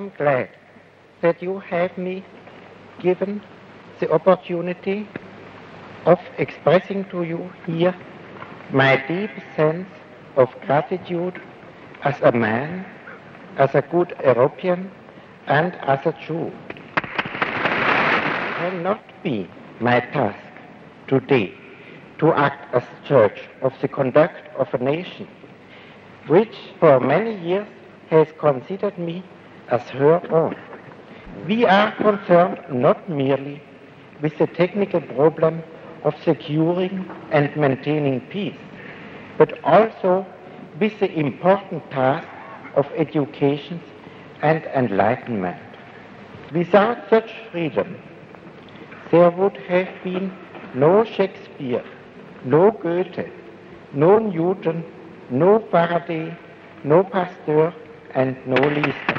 am glad that you have me given the opportunity of expressing to you here my deep sense of gratitude as a man, as a good European, and as a Jew. It cannot be my task today to act as judge of the conduct of a nation which for many years has considered me as her own. We are concerned not merely with the technical problem of securing and maintaining peace, but also with the important task of education and enlightenment. Without such freedom, there would have been no Shakespeare, no Goethe, no Newton, no Faraday, no Pasteur, and no Lister.